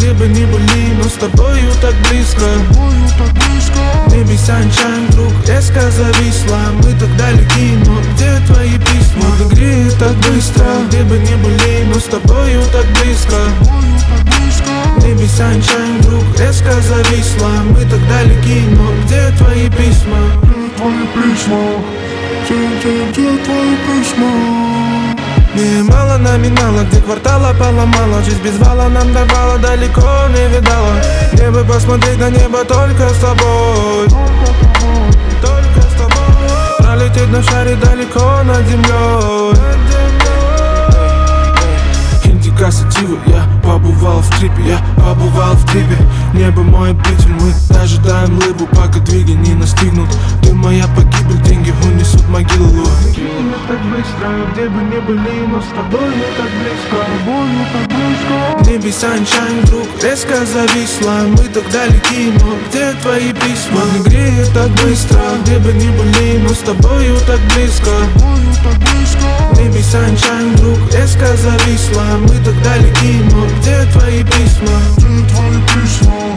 где бы ни были, но с тобою так близко. В небе sunshine вдруг резко зависла. Мы так далеки, но где твои письма? Море греет так быстро, где бы ни были, но с тобою так близко. В небе sunshine вдруг резко зависла. Мы так далеки, но где твои письма? Где твои письма? Мне мало номинала, где квартала поломала. Жизнь без вала нам давала, далеко не видала. Мне бы посмотреть на небо только с тобой. Только с тобой. Пролететь на шаре далеко над землей. Индика сатива, я побывал в трипе, я побывал в трипе. Небо мой обитель, мы ожидаем лыбу, пока двиги не настигнут. Ты моя погибель, деньги унесут могилу. Так быстро, где бы ни были, но с тобой так близко. В небе sunshine вдруг резко зависла. Мы так далеки, но где твои письма? Не греет так быстро, где бы ни были, но с тобою так близко. В небе sunshine вдруг резко зависла. Мы так далеки, но где твои письма? Где твои письма?